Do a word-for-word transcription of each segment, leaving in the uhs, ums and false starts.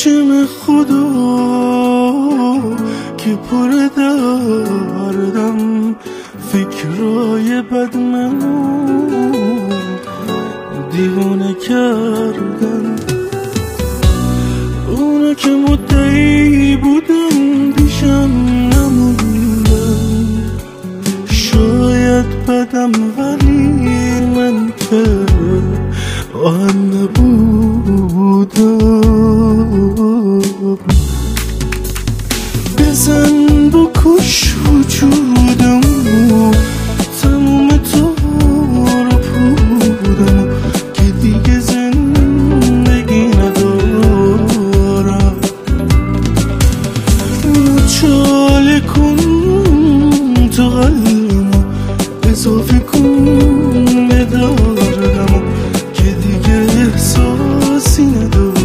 چشم خدا که پر دردم، فکرای بد منو دیوانه کردن. اونا که مدعی بودن پیشم نموندن، شاید بدم ولی من که آن نبودم. بزن بکش وجودم، تموم تو رو پودم که دیگه زندگی ندارم. مچاله کن تو قلبم، اضافه کن به دردم که دیگه احساسی ندارم.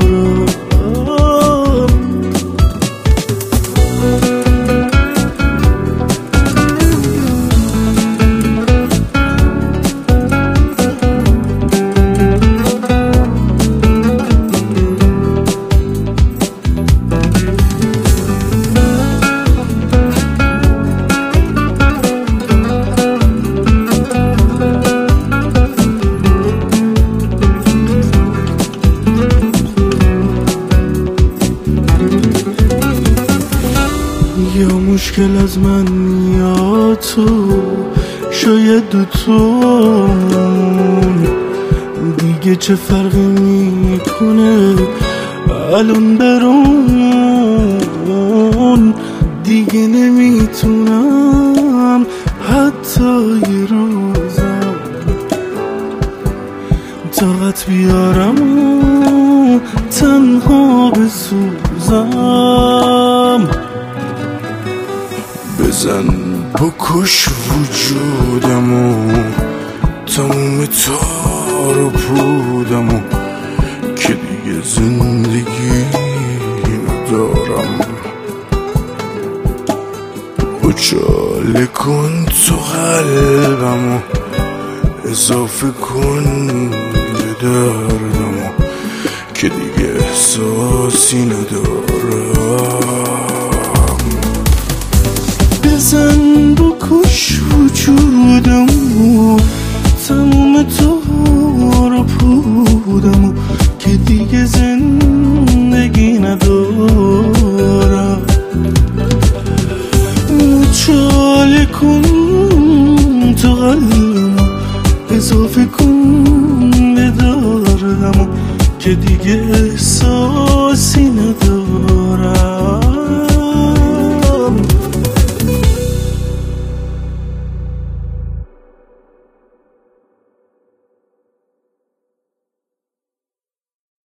یا مشکل از من یا تو، شاید دوتون دیگه چه فرقی میکنه الان برون. دیگه نمیتونم حتی یه روزم طاقت بیارم و تنها بسوزم. بزن بکش وجودمو، تموم تار و پودمو که دیگه زندگی ندارم. اچاله کن تو قلبمو، اضافه کن به دردمو که دیگه احساسی ندارم. بزن بکش وجودمو، تموم تو رو پودمو که دیگه زندگی ندارم. مچاله کن تو قلبمو، اضافه کن به دردمو که دیگه احساسی ندارم.